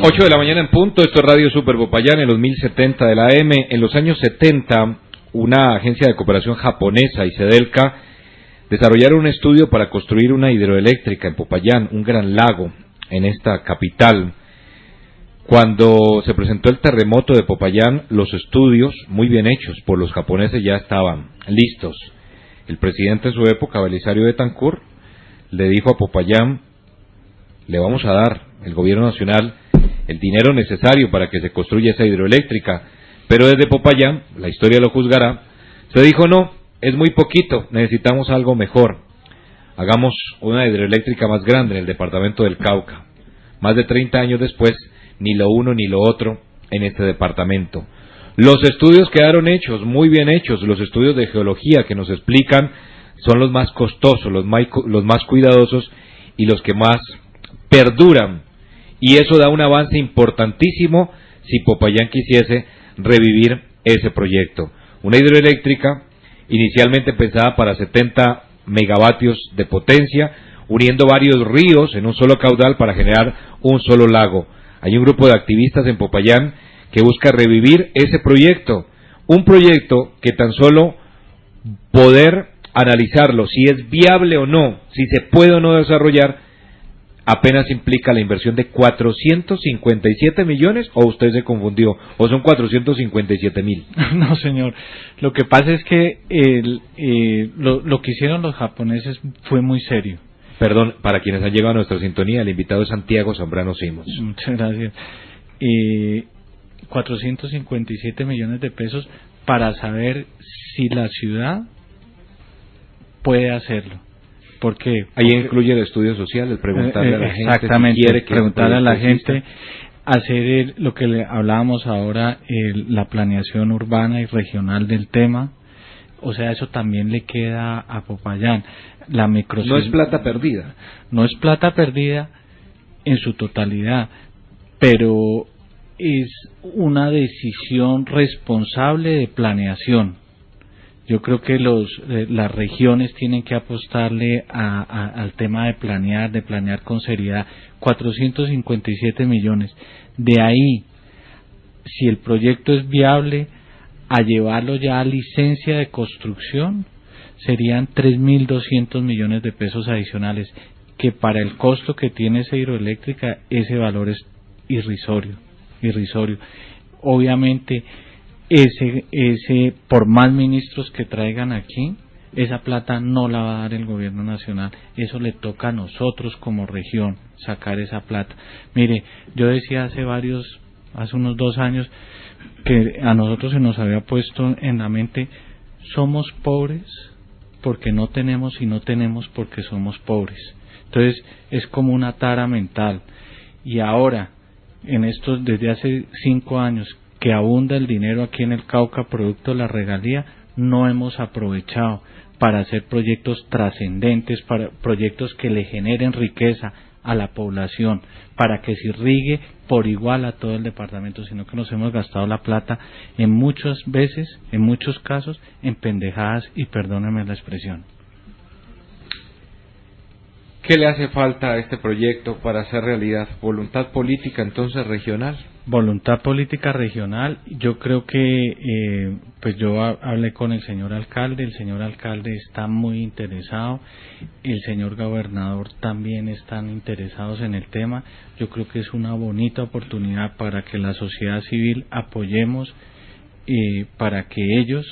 8 de la mañana en punto, esto es Radio Super Popayán en los 1070 de la AM. En los años 70, una agencia de cooperación japonesa y Sedelca desarrollaron un estudio para construir una hidroeléctrica en Popayán, un gran lago en esta capital. Cuando se presentó el terremoto de Popayán, los estudios, muy bien hechos por los japoneses, ya estaban listos. El presidente de su época, Belisario Betancur, le dijo a Popayán: le vamos a dar, el gobierno nacional, el dinero necesario para que se construya esa hidroeléctrica. Pero desde Popayán, la historia lo juzgará, se dijo: no, es muy poquito, necesitamos algo mejor. Hagamos una hidroeléctrica más grande en el departamento del Cauca. Más de 30 años después, ni lo uno ni lo otro en este departamento. Los estudios quedaron hechos, muy bien hechos. Los estudios de geología que nos explican son los más costosos, los más cuidadosos y los que más perduran. Y eso da un avance importantísimo si Popayán quisiese revivir ese proyecto. Una hidroeléctrica inicialmente pensada para 70 megavatios de potencia, uniendo varios ríos en un solo caudal para generar un solo lago. Hay un grupo de activistas en Popayán que busca revivir ese proyecto, un proyecto que tan solo poder analizarlo, si es viable o no, si se puede o no desarrollar, apenas implica la inversión de 457 millones, o usted se confundió, o son 457,000. No, señor, lo que pasa es que lo que hicieron los japoneses fue muy serio. Perdón, para quienes han llegado a nuestra sintonía, el invitado es Santiago Zambrano Simons. Muchas gracias. 457 millones de pesos para saber si la ciudad puede hacerlo. Porque ahí incluye el estudio social, el preguntarle a la gente, exactamente, si quiere que preguntarle a la gente, hacer lo que le hablábamos ahora, la planeación urbana y regional del tema. O sea, eso también le queda a Popayán. No es plata perdida. No es plata perdida en su totalidad, pero es una decisión responsable de planeación. Yo creo que las regiones tienen que apostarle al tema de planear con seriedad. 457 millones. De ahí, si el proyecto es viable, a llevarlo ya a licencia de construcción, serían 3.200 millones de pesos adicionales, que para el costo que tiene esa hidroeléctrica, ese valor es irrisorio. Obviamente, ese por más ministros que traigan aquí, esa plata no la va a dar el gobierno nacional. Eso le toca a nosotros como región sacar esa plata. Mire, yo decía hace unos 2 años que a nosotros se nos había puesto en la mente: somos pobres porque no tenemos, y no tenemos porque somos pobres. Entonces es como una tara mental. Y ahora, desde hace 5 años que abunda el dinero aquí en el Cauca producto de la regalía, no hemos aprovechado para hacer proyectos trascendentes, para proyectos que le generen riqueza a la población, para que se irrigue por igual a todo el departamento, sino que nos hemos gastado la plata en muchas veces, en muchos casos, en pendejadas, y perdónenme la expresión. ¿Qué le hace falta a este proyecto para hacer realidad? ¿Voluntad política entonces regional? Voluntad política regional. Yo creo que pues yo hablé con el señor alcalde está muy interesado, el señor gobernador también están interesados en el tema. Yo creo que es una bonita oportunidad para que la sociedad civil apoyemos, para que ellos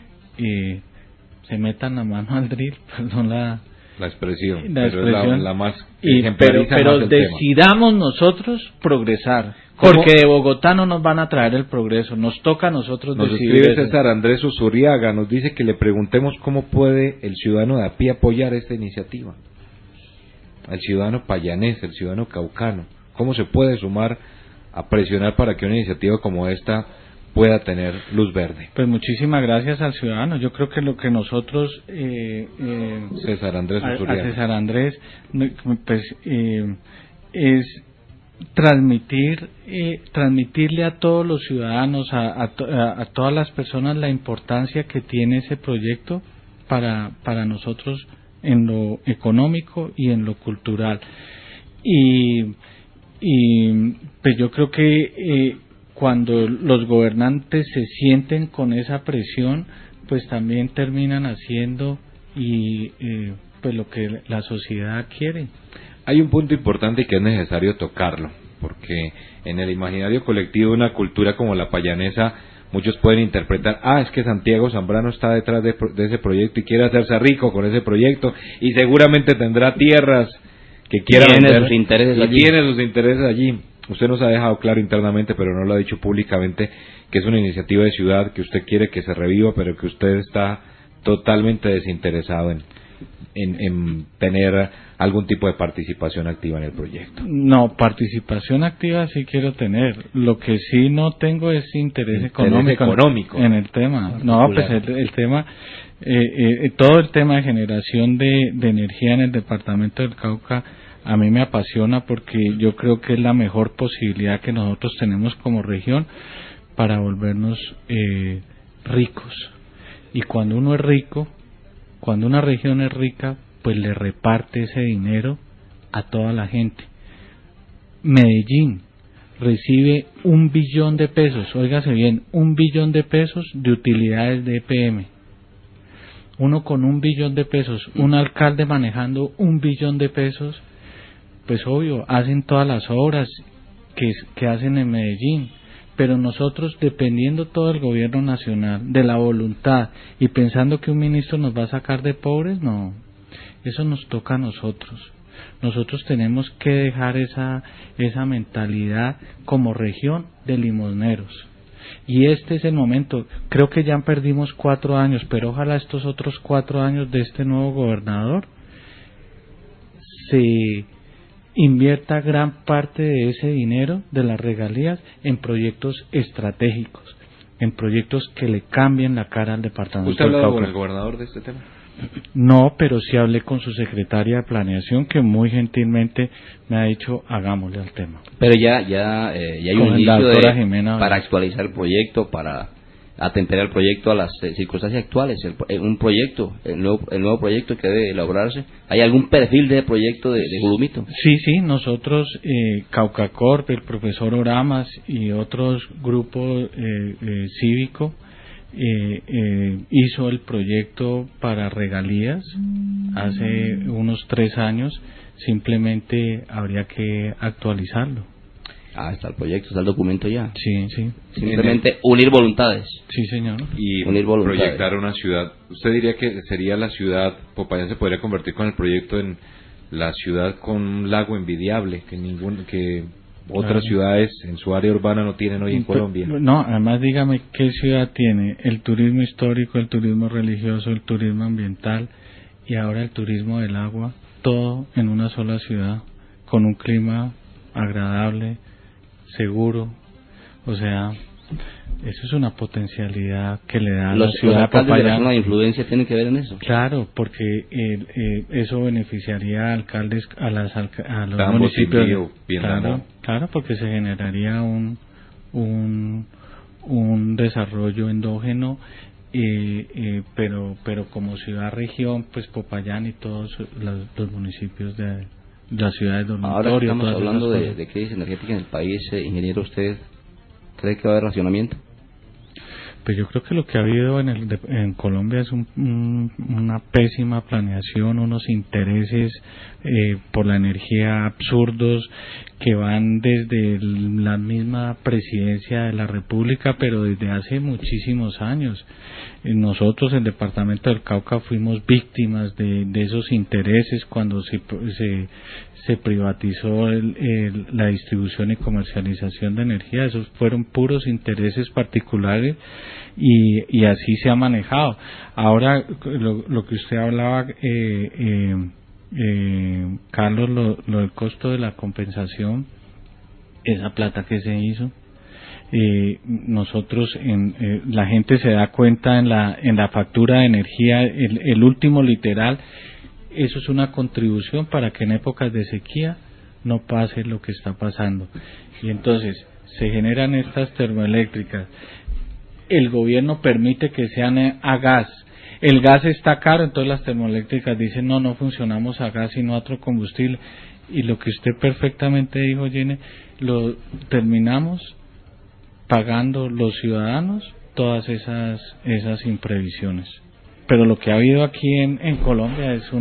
se metan la mano al drill, perdón la expresión, pero es la más pero decidamos nosotros progresar, porque de Bogotá no nos van a traer el progreso, nos toca a nosotros decidir. Nos escribe César Andrés Usuriaga, nos dice que le preguntemos cómo puede el ciudadano de a pie apoyar esta iniciativa, al ciudadano payanés, el ciudadano caucano, cómo se puede sumar a presionar para que una iniciativa como esta pueda tener luz verde. Pues muchísimas gracias al ciudadano. Yo creo que lo que nosotros César Andrés Usuriaga, a César Andrés, pues es transmitirle a todos los ciudadanos, a todas las personas, la importancia que tiene ese proyecto para nosotros en lo económico y en lo cultural. Y Pues yo creo que cuando los gobernantes se sienten con esa presión, pues también terminan haciendo y pues lo que la sociedad quiere. Hay un punto importante que es necesario tocarlo, porque en el imaginario colectivo de una cultura como la payanesa, muchos pueden interpretar, es que Santiago Zambrano está detrás de ese proyecto y quiere hacerse rico con ese proyecto y seguramente tendrá tierras que quiera vender sus intereses y allí. tiene sus intereses allí. Usted nos ha dejado claro internamente, pero no lo ha dicho públicamente, que es una iniciativa de ciudad que usted quiere que se reviva, pero que usted está totalmente desinteresado en tener algún tipo de participación activa en el proyecto. No, participación activa sí quiero tener. Lo que sí no tengo es interés económico en el tema. No, pues el tema, todo el tema de generación de energía en el departamento del Cauca a mí me apasiona porque yo creo que es la mejor posibilidad que nosotros tenemos como región para volvernos ricos. Y cuando uno es rico, cuando una región es rica, pues le reparte ese dinero a toda la gente. Medellín recibe 1 billón de pesos, óigase bien, 1 billón de pesos de utilidades de EPM. Uno con 1 billón de pesos, un alcalde manejando 1 billón de pesos, pues obvio, hacen todas las obras que hacen en Medellín. Pero nosotros, dependiendo todo del gobierno nacional, de la voluntad, y pensando que un ministro nos va a sacar de pobres, no, eso nos toca a nosotros. Nosotros tenemos que dejar esa mentalidad como región de limosneros. Y este es el momento. Creo que ya perdimos 4 años, pero ojalá estos otros 4 años de este nuevo gobernador se invierta gran parte de ese dinero de las regalías en proyectos estratégicos, en proyectos que le cambien la cara al departamento. ¿Usted ha hablado con el gobernador de este tema? No, pero sí hablé con su secretaria de planeación, que muy gentilmente me ha dicho hagámosle al tema. Pero ya hay un inicio para actualizar el proyecto, para atemperar el proyecto a las circunstancias actuales. El nuevo proyecto que debe elaborarse. ¿Hay algún perfil de proyecto de Gulumito? Sí, nosotros, Caucacorp, el profesor Oramas y otros grupos cívicos, hizo el proyecto para regalías hace unos 3 años. Simplemente habría que actualizarlo. Está el proyecto, está el documento ya. Sí. Simplemente unir voluntades. Sí, señor. Y proyectar una ciudad. ¿Usted diría que sería la ciudad, Popayán se podría convertir con el proyecto en la ciudad con un lago envidiable que otras ciudades en su área urbana no tienen hoy en Colombia? No, además dígame qué ciudad tiene el turismo histórico, el turismo religioso, el turismo ambiental y ahora el turismo del agua, todo en una sola ciudad, con un clima agradable, seguro. O sea, eso es una potencialidad que le da a la ciudad de Popayán. ¿Los alcaldes de la zona de influencia tienen que ver en eso? Claro, porque eso beneficiaría a alcaldes, a los municipios. Claro, porque se generaría un desarrollo endógeno, pero como ciudad-región, pues Popayán y todos los municipios de las ciudades dormitorio. Ahora que estamos hablando de crisis energética en el país, ingeniero, ¿usted cree que va a haber racionamiento? Pues yo creo que lo que ha habido en Colombia es una pésima planeación, unos intereses por la energía absurdos que van desde la misma presidencia de la República, pero desde hace muchísimos años. Nosotros, el departamento del Cauca, fuimos víctimas de esos intereses cuando se privatizó la distribución y comercialización de energía. Esos fueron puros intereses particulares y así se ha manejado. Ahora, lo que usted hablaba, Carlos, lo del costo de la compensación, esa plata que se hizo, nosotros la gente se da cuenta en la factura de energía, el último literal. Eso es una contribución para que en épocas de sequía no pase lo que está pasando. Y entonces se generan estas termoeléctricas. El gobierno permite que sean a gas. El gas está caro, entonces las termoeléctricas dicen no funcionamos a gas sino a otro combustible. Y lo que usted perfectamente dijo, Gene, lo terminamos pagando los ciudadanos todas esas imprevisiones. Pero lo que ha habido aquí en Colombia es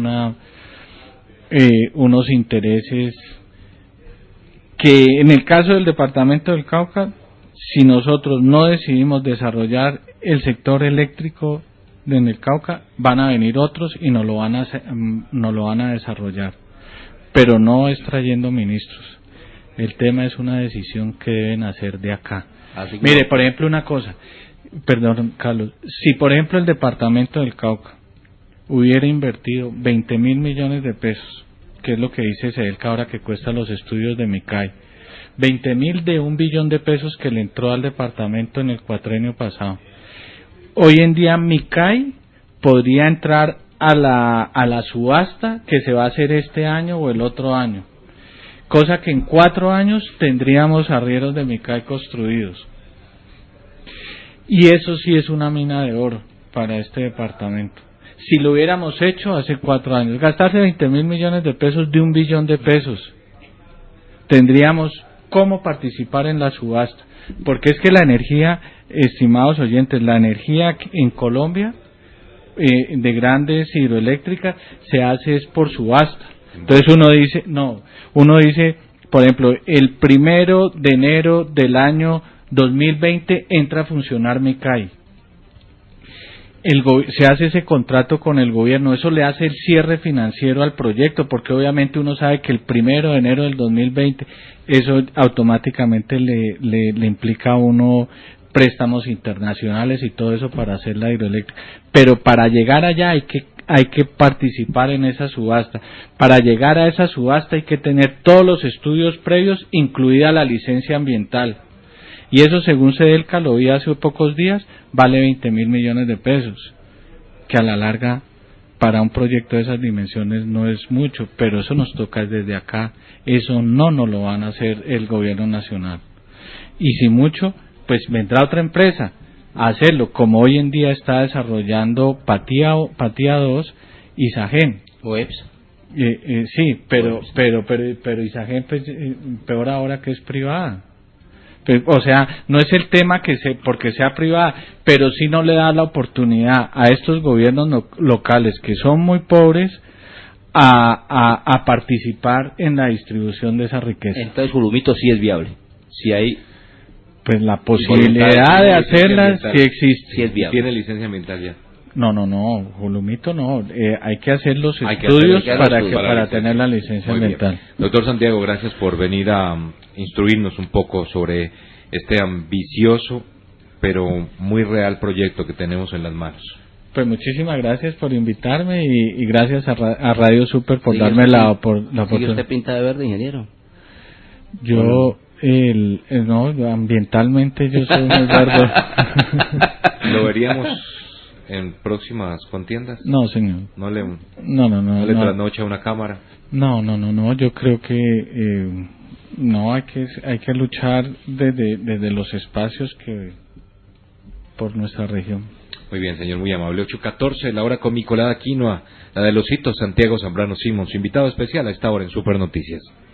unos intereses que, en el caso del departamento del Cauca, si nosotros no decidimos desarrollar el sector eléctrico en el Cauca, van a venir otros y nos lo van a desarrollar, pero no es trayendo ministros. El tema es una decisión que deben hacer de acá. Mire, por ejemplo, una cosa, perdón, Carlos, si por ejemplo el departamento del Cauca hubiera invertido 20.000 millones de pesos, que es lo que dice Sedelca ahora que cuesta los estudios de MICAI, 20.000 de 1 billón de pesos que le entró al departamento en el cuatrenio pasado. Hoy en día MICAI podría entrar a la subasta que se va a hacer este año o el otro año, cosa que en 4 años tendríamos arrieros de MICAI construidos. Y eso sí es una mina de oro para este departamento. Si lo hubiéramos hecho hace 4 años, gastarse 20.000 millones de pesos de 1 billón de pesos, tendríamos cómo participar en la subasta. Porque es que la energía, estimados oyentes, la energía en Colombia de grandes hidroeléctricas se hace es por subasta. Entonces uno dice, por ejemplo, el 1 de enero del año 2020 entra a funcionar MICAI. Se hace ese contrato con el gobierno, eso le hace el cierre financiero al proyecto, porque obviamente uno sabe que el 1 de enero del 2020 eso automáticamente le implica a uno préstamos internacionales y todo eso para hacer la hidroeléctrica. Pero para llegar allá hay que participar en esa subasta. Para llegar a esa subasta hay que tener todos los estudios previos, incluida la licencia ambiental. Y eso, según Sedelca, lo vi hace pocos días, vale 20.000 millones de pesos, que a la larga para un proyecto de esas dimensiones no es mucho, pero eso nos toca desde acá. Eso no nos lo van a hacer el gobierno nacional. Y si mucho, pues vendrá otra empresa a hacerlo, como hoy en día está desarrollando Patía 2 y Sagem. O EPS. Sí, pero Isagen, pues, peor ahora que es privada. O sea, no es el tema porque sea privada, pero sí no le da la oportunidad a estos gobiernos locales que son muy pobres a participar en la distribución de esa riqueza. Entonces Julumito sí es viable, si hay pues la posibilidad de hacerla sí existe, sí es viable. Tiene licencia ambiental ya. No, Julumito no, hay que hacer los estudios para tener la licencia ambiental. Bien. Doctor Santiago, gracias por venir a instruirnos un poco sobre este ambicioso pero muy real proyecto que tenemos en las manos. Pues muchísimas gracias por invitarme y gracias a Radio Super por darme la oportunidad. ¿Sigue usted pinta de verde, ingeniero? Yo, no, ambientalmente yo soy muy verde. ¿Lo veríamos en próximas contiendas? No, señor. ¿No le trasnocha una cámara? No, yo creo que no, hay que luchar desde los espacios que por nuestra región. Muy bien, señor, muy amable. 8:14, la hora con mi colada quinoa, la de los hitos, Santiago Zambrano Simón, su invitado especial a esta hora en Super Noticias.